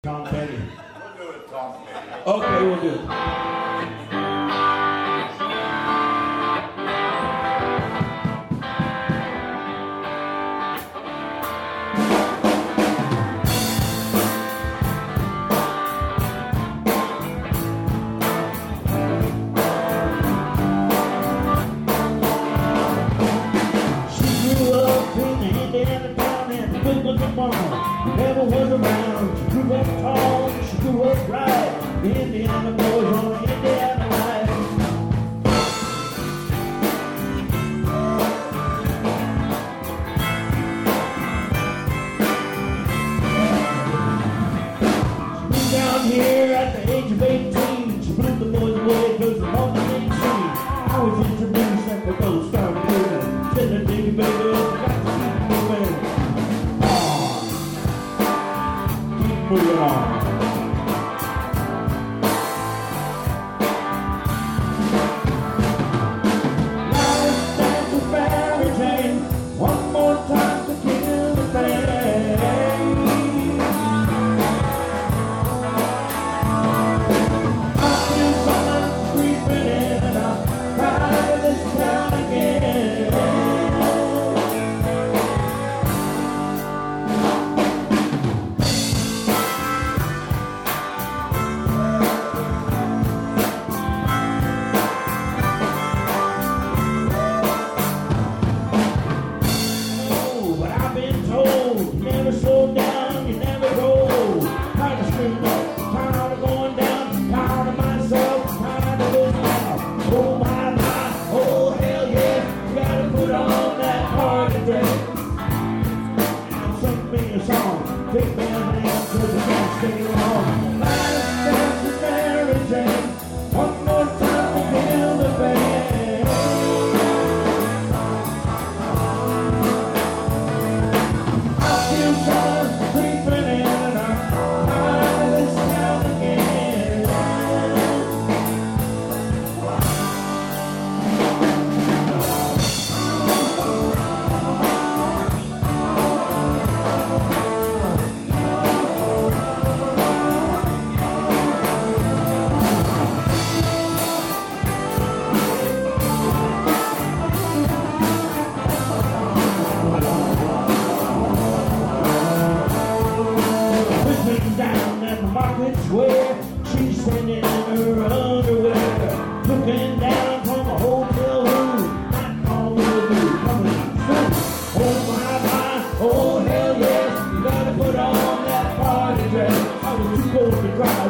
Tom Petty. We'll do it, Tom Petty. Okay, we'll do it. She grew up in the Indiana town and the good-looking woman never was around. She grew up tall and she grew up right. The Indiana boys on the Indiana life. She moved down here at the age of 18. She blew the boys away because the one they didn't see. I was introduced and the girls started moving. Said the baby, baby, you got to keep moving. Keep moving on. Life stands for Mary Jane. One more time to kill the pain. I feel someone creeping in and I'll cry to this town again. Oh, but I've been told you never slow down, you never go. Tired of screaming up, tired of going down, tired of myself, tired of losing out. Oh my, oh hell yeah, you gotta put on that party dress. Now sing me a song, take me a hand, 'cause I can't stay long. Life stands for Mary Jane, one more time to kill the pain. I feel someone creeping in and I'm tired of this town again. Sitting down at the market square, she's standing in her underwear, looking down from a hotel room. Not all will do, coming soon. Oh my, oh hell yeah, you gotta put on that party dress. I was too cold to cry,